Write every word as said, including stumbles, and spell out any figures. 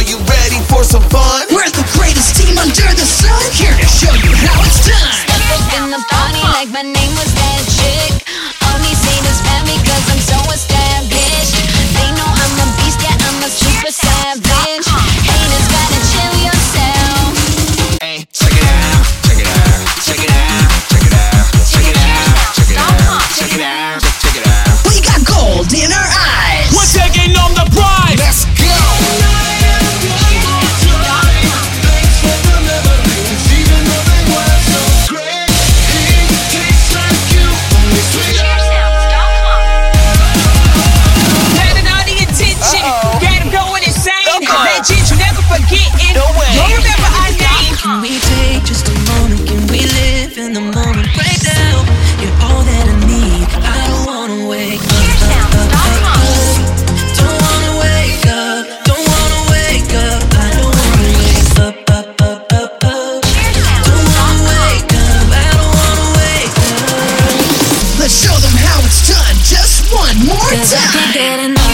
you ready for some fun? We're the greatest team under the sun, here to show you how it's done. Step up in the party like my name was that chick. All these haters mad because I'm so established. They know I'm a beast, yeah, I'm a super savage. Haters gotta chill yourself. Hey, check it out, check it out, check it out, check it out, check it out, check it out, check it out, check it out. We got gold in our eyes. We're taking on the prize. Let's go. Can we take just a moment? Can we live in the moment right now? You're all that I need. I don't wanna wake up, up, up, up, up. Don't wanna wake up. Don't wanna wake up. I don't wanna wake up, up, up, up, up. Don't wanna wake up. I don't wanna wake up. Let's show them how it's done just one more 'Cause I can't time. get enough.